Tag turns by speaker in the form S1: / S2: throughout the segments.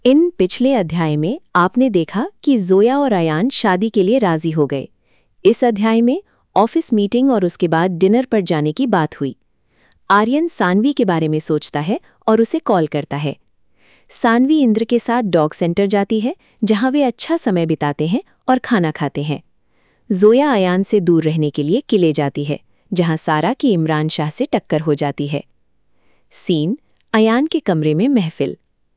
S1: इन पिछले अध्याय में आपने देखा कि जोया और अयान शादी के लिए राजी हो गए। इस अध्याय में ऑफिस मीटिंग और उसके बाद डिनर पर जाने की बात हुई। आर्यन सानवी के बारे में सोचता है और उसे कॉल करता है। सानवी इंद्र के साथ डॉग सेंटर जाती है, जहां वे अच्छा समय बिताते हैं और खाना खाते हैं। जोया अयान से दूर रहने के लिए किले जाती है, जहां सारा की इमरान शाह से टक्कर हो जाती है। सीन अयान के कमरे में महफिल।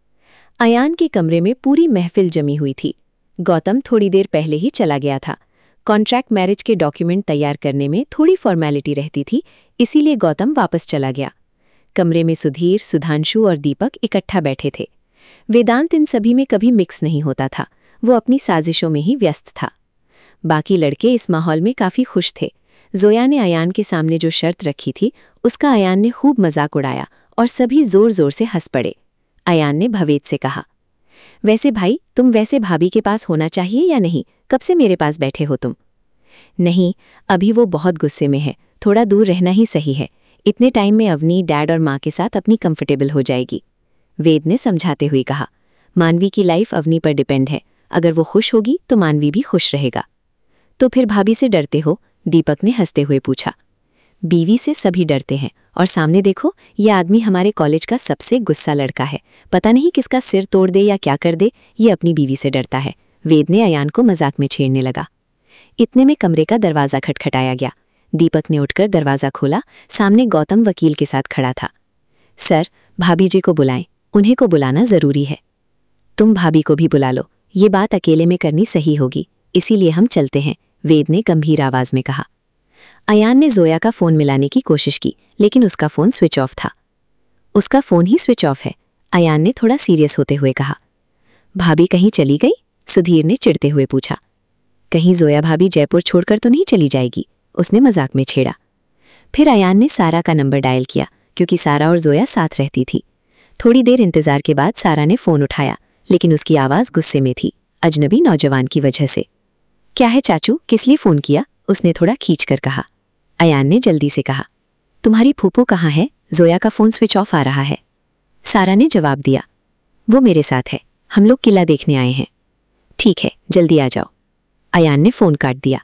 S1: अयान के कमरे में पूरी महफिल जमी हुई थी। गौतम थोड़ी देर पहले ही चला गया था। कॉन्ट्रैक्ट मैरिज के डॉक्यूमेंट तैयार करने में थोड़ी फॉर्मेलिटी रहती थी, इसीलिए गौतम वापस चला गया। कमरे में सुधीर, सुधांशु और दीपक इकट्ठा बैठे थे। वेदांत इन सभी में कभी मिक्स नहीं होता था, वो अपनी साजिशों में ही व्यस्त था। बाकी लड़के इस माहौल में काफ़ी खुश थे। जोया ने अयान के सामने जो शर्त रखी थी, उसका अयान ने खूब मजाक उड़ाया और सभी जोर जोर से हंस पड़े। अयान ने भवेद से कहा, वैसे भाई, तुम वैसे भाभी के पास होना चाहिए या नहीं? कब से मेरे पास बैठे हो तुम? नहीं, अभी वो बहुत गुस्से में है, थोड़ा दूर रहना ही सही है। इतने टाइम में अवनी डैड और माँ के साथ अपनी कंफर्टेबल हो जाएगी। वेद ने समझाते हुए कहा, मानवी की लाइफ अवनी पर डिपेंड है, अगर वो खुश होगी तो मानवी भी खुश रहेगा। तो फिर भाभी से डरते हो? दीपक ने हंसते हुए पूछा। बीवी से सभी डरते हैं, और सामने देखो, ये आदमी हमारे कॉलेज का सबसे गुस्सा लड़का है, पता नहीं किसका सिर तोड़ दे या क्या कर दे, ये अपनी बीवी से डरता है। वेद ने अयान को मजाक में छेड़ने लगा। इतने में कमरे का दरवाज़ा खटखटाया गया। दीपक ने उठकर दरवाज़ा खोला। सामने गौतम वकील के साथ खड़ा था। सर, भाभी जी को बुलाएं, उन्हें को बुलाना ज़रूरी है। तुम भाभी को भी बुला लो, ये बात अकेले में करनी सही होगी, इसीलिए हम चलते हैं, वेद ने गंभीर आवाज़ में कहा। अयान ने जोया का फ़ोन मिलाने की कोशिश की, लेकिन उसका फ़ोन स्विच ऑफ था। उसका फ़ोन ही स्विच ऑफ है, अयान ने थोड़ा सीरियस होते हुए कहा। भाभी कहीं चली गई? सुधीर ने चिढ़ते हुए पूछा। कहीं जोया भाभी जयपुर छोड़कर तो नहीं चली जाएगी? उसने मजाक में छेड़ा। फिर अयान ने सारा का नंबर डायल किया, क्योंकि सारा और जोया साथ रहती थी। थोड़ी देर इंतजार के बाद सारा ने फ़ोन उठाया, लेकिन उसकी आवाज़ गुस्से में थी, अजनबी नौजवान की वजह से। क्या है चाचू, किस लिए फ़ोन किया? उसने थोड़ा खींचकर कहा। अयान ने जल्दी से कहा, तुम्हारी फूफो कहाँ है? जोया का फ़ोन स्विच ऑफ आ रहा है। सारा ने जवाब दिया, वो मेरे साथ है, हम लोग किला देखने आए हैं। ठीक है, जल्दी आ जाओ। अयान ने फ़ोन काट दिया।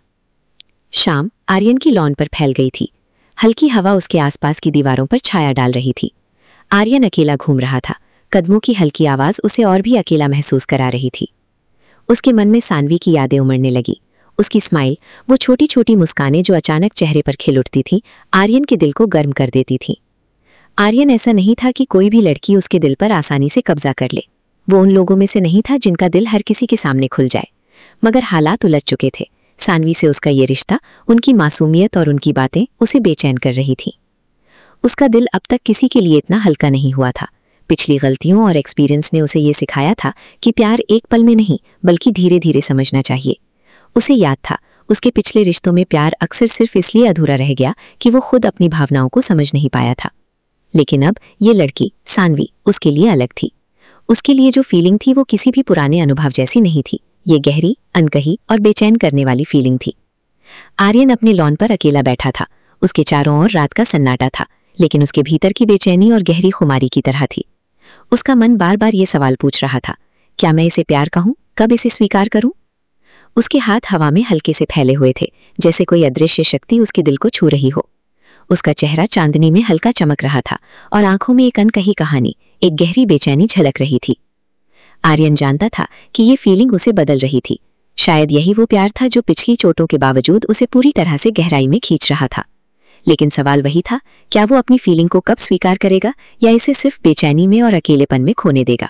S1: शाम आर्यन की लॉन पर फैल गई थी। हल्की हवा उसके आसपास की दीवारों पर छाया डाल रही थी। आर्यन अकेला घूम रहा था। कदमों की हल्की आवाज़ उसे और भी अकेला महसूस करा रही थी। उसके मन में सानवी की यादें उमड़ने लगी। उसकी स्माइल, वो छोटी छोटी मुस्कानें जो अचानक चेहरे पर खिल उठती थीं, आर्यन के दिल को गर्म कर देती थीं। आर्यन ऐसा नहीं था कि कोई भी लड़की उसके दिल पर आसानी से कब्जा कर ले। वो उन लोगों में से नहीं था जिनका दिल हर किसी के सामने खुल जाए। मगर हालात उलझ चुके थे। सानवी से उसका ये रिश्ता, उनकी मासूमियत और उनकी बातें उसे बेचैन कर रही थीं। उसका दिल अब तक किसी के लिए इतना हल्का नहीं हुआ था। पिछली गलतियों और एक्सपीरियंस ने उसे ये सिखाया था कि प्यार एक पल में नहीं, बल्कि धीरे धीरे समझना चाहिए। उसे याद था, उसके पिछले रिश्तों में प्यार अक्सर सिर्फ इसलिए अधूरा रह गया कि वो खुद अपनी भावनाओं को समझ नहीं पाया था। लेकिन अब ये लड़की, सानवी, उसके लिए अलग थी। उसके लिए जो फीलिंग थी वो किसी भी पुराने अनुभव जैसी नहीं थी। ये गहरी, अनकही और बेचैन करने वाली फीलिंग थी। आर्यन अपने लॉन पर अकेला बैठा था। उसके चारों ओर रात का सन्नाटा था, लेकिन उसके भीतर की बेचैनी और गहरी खुमारी की तरह थी। उसका मन बार बार ये सवाल पूछ रहा था, क्या मैं इसे प्यार कहूं? कब इसे स्वीकार करूं? उसके हाथ हवा में हल्के से फैले हुए थे, जैसे कोई अदृश्य शक्ति उसके दिल को छू रही हो। उसका चेहरा चांदनी में हल्का चमक रहा था और आंखों में एक अनकही कहानी, एक गहरी बेचैनी झलक रही थी। आर्यन जानता था कि ये फीलिंग उसे बदल रही थी। शायद यही वो प्यार था जो पिछली चोटों के बावजूद उसे पूरी तरह से गहराई में खींच रहा था। लेकिन सवाल वही था, क्या वो अपनी फीलिंग को कब स्वीकार करेगा, या इसे सिर्फ बेचैनी में और अकेलेपन में खोने देगा?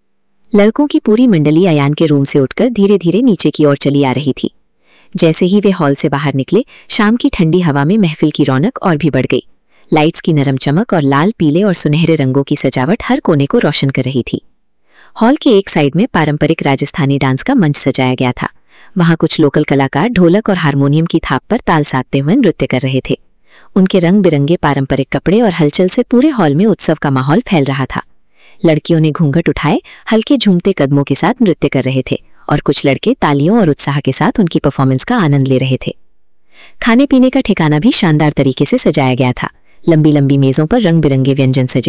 S1: लड़कों की पूरी मंडली अयान के रूम से उठकर धीरे धीरे नीचे की ओर चली आ रही थी। जैसे ही वे हॉल से बाहर निकले, शाम की ठंडी हवा में महफिल की रौनक और भी बढ़ गई। लाइट्स की नरम चमक और लाल, पीले और सुनहरे रंगों की सजावट हर कोने को रोशन कर रही थी। हॉल के एक साइड में पारंपरिक राजस्थानी डांस का मंच सजाया गया था। वहां कुछ लोकल कलाकार ढोलक और हारमोनियम की थाप पर ताल साधते हुए नृत्य कर रहे थे। उनके रंग बिरंगे पारंपरिक कपड़े और हलचल से पूरे हॉल में उत्सव का माहौल फैल रहा था। लड़कियों ने घूंघट उठाए, हल्के झूमते कदमों के साथ नृत्य कर रहे थे, और कुछ लड़के तालियों और उत्साह के साथ उनकी परफॉर्मेंस का आनंद ले रहे थे। खाने पीने का ठिकाना भी शानदार तरीके से सजाया गया था। लंबी लंबी मेजों पर रंग बिरंगे व्यंजन सजे थे।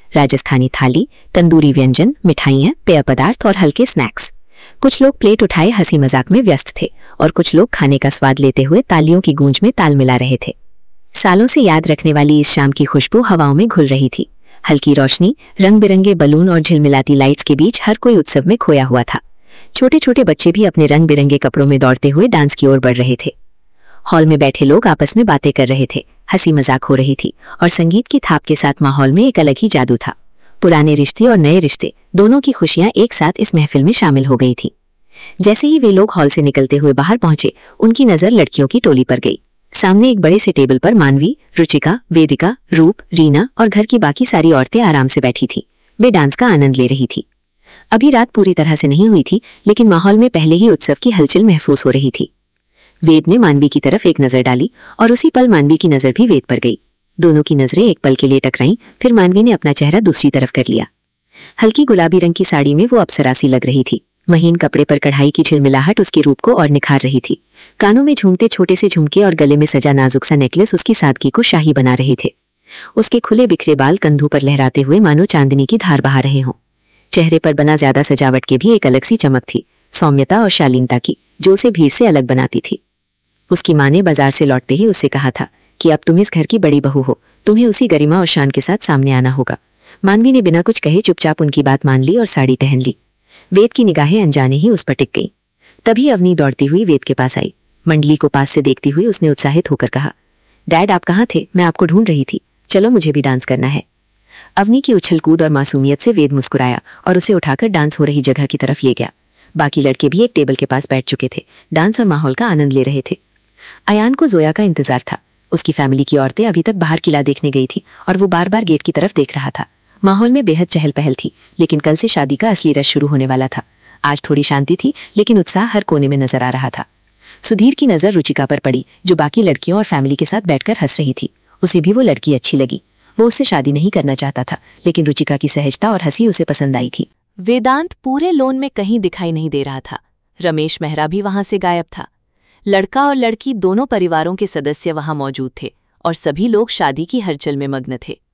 S1: राजस्थानी थाली, तंदूरी व्यंजन, मिठाइयाँ, पेय पदार्थ और हल्के स्नैक्स। कुछ लोग प्लेट उठाए हंसी मजाक में व्यस्त थे और कुछ लोग खाने का स्वाद लेते हुए तालियों की गूंज में ताल मिला रहे थे। सालों से याद रखने वाली इस शाम की खुशबू हवाओं में घुल रही थी। हल्की रोशनी, रंग बिरंगे बलून और झिलमिलाती लाइट्स के बीच हर कोई उत्सव में खोया हुआ था। छोटे छोटे बच्चे भी अपने रंग बिरंगे कपड़ों में दौड़ते हुए डांस की ओर बढ़ रहे थे। हॉल में बैठे लोग आपस में बातें कर रहे थे, हंसी मजाक हो रही थी और संगीत की थाप के साथ माहौल में एक अलग ही जादू था। पुराने रिश्ते और नए रिश्ते दोनों की खुशियां एक साथ इस महफिल में शामिल हो गई थी। जैसे ही वे लोग हॉल से निकलते हुए बाहर पहुंचे, उनकी नजर लड़कियों की टोली पर गई। सामने एक बड़े से टेबल पर मानवी, रुचिका, वेदिका, रूप, रीना और घर की बाकी सारी औरतें आराम से बैठी थी। वे डांस का आनंद ले रही थी। अभी रात पूरी तरह से नहीं हुई थी, लेकिन माहौल में पहले ही उत्सव की हलचल महसूस हो रही थी। वेद ने मानवी की तरफ एक नजर डाली और उसी पल मानवी की नजर भी वेद पर गई। दोनों की नजरें एक पल के लिए टकराईं, फिर मानवी ने अपना चेहरा दूसरी तरफ कर लिया। हल्की गुलाबी रंग की साड़ी में वो अप्सरासी लग रही थी। महीन कपड़े पर कढ़ाई की झिलमिलाहट उसके रूप को और निखार रही थी। कानों में झूमते छोटे से झुमके और गले में सजा नाजुक सा नेकलेस उसकी सादगी को शाही बना रहे थे। उसके खुले बिखरे बाल कंधों पर लहराते हुए मानो चांदनी की धार बहा रहे हों। चेहरे पर बना ज्यादा सजावट के भी एक अलग सी चमक थी, सौम्यता और शालीनता की, जो उसे भीड़ से अलग बनाती थी। उसकी माँ ने बाजार से लौटते ही उससे कहा था कि अब तुम इस घर की बड़ी बहू हो, तुम्हें उसी गरिमा और शान के साथ सामने आना होगा। मानवी ने बिना कुछ कहे चुपचाप उनकी बात मान ली और साड़ी पहन ली। वेद की निगाहें अनजाने ही उस पर टिक गईं। तभी अवनी दौड़ती हुई वेद के पास आई। मंडली को पास से देखती हुई उसने उत्साहित होकर कहा, डैड आप कहाँ थे? मैं आपको ढूंढ रही थी। चलो मुझे भी डांस करना है। अवनी की उछल कूद और मासूमियत से वेद मुस्कुराया और उसे उठाकर डांस हो रही जगह की तरफ ले गया। बाकी लड़के भी एक टेबल के पास बैठ चुके थे, डांस और माहौल का आनंद ले रहे थे। अयान को जोया का इंतजार था। उसकी फैमिली की औरतें अभी तक बाहर किला देखने गई थी और वो बार बार गेट की तरफ देख रहा था। माहौल में बेहद चहल पहल थी, लेकिन कल से शादी का असली रश शुरू होने वाला था। आज थोड़ी शांति थी, लेकिन उत्साह हर कोने में नजर आ रहा था। सुधीर की नजर रुचिका पर पड़ी, जो बाकी लड़कियों और फैमिली के साथ बैठकर हंस रही थी। उसे भी वो लड़की अच्छी लगी। वो उससे शादी नहीं करना चाहता था, लेकिन रुचिका की सहजता और हंसी उसे पसंद आई थी।
S2: वेदांत पूरे लोन में कहीं दिखाई नहीं दे रहा था। रमेश मेहरा भी वहां से गायब था। लड़का और लड़की दोनों परिवारों के सदस्य वहां मौजूद थे और सभी लोग शादी की हलचल में मग्न थे।